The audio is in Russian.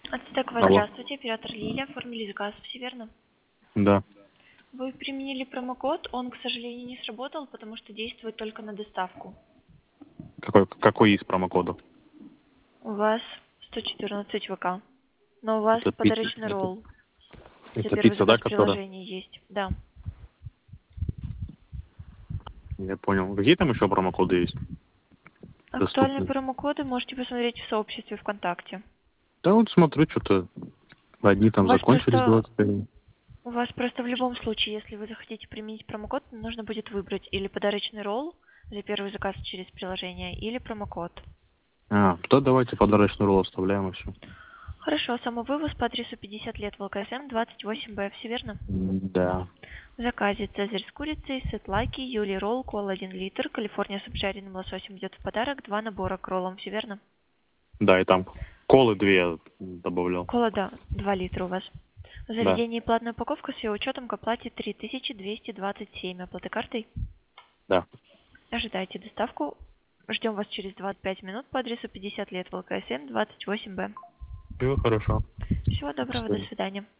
Ацтекова, Алло. здравствуйте, оператор Лилия, оформили заказ, все верно? Да. Вы применили промокод, он, к сожалению, не сработал, потому что действует только на доставку. Какой из промокода? У вас 114 ВК, но у вас Это пицца. подарочный ролл за Это первый пицца, да, заказ в которая? приложении есть, да. Я понял. Какие там еще промокоды есть? Актуальные Доступны. промокоды можете посмотреть в сообществе ВКонтакте. Да вот смотрю, что-то одни У там вас закончились просто 21. У вас просто в любом случае, если вы захотите применить промокод, нужно будет выбрать или подарочный ролл за первый заказ через приложение, или промокод. То давайте подарочный ролл оставляем и все. Хорошо, самовывоз по адресу 50 лет ВЛКСМ 28Б, все верно? Да. В заказе цезарь с курицей, сет лайки, Юлий ролл, кола 1 литр, Калифорния с обжаренным лососем идет в подарок, 2 набора к роллам, все верно? Да, и там колы 2 я добавлял. Кола, да, 2 литра у вас. В Да. заведении платная упаковка с ее учетом к оплате 3227, оплаты картой. Да. Ожидайте доставку. Ждем вас через 25 минут по адресу 50 лет ВЛКСМ 28Б. Все хорошо. Всего доброго, до свидания.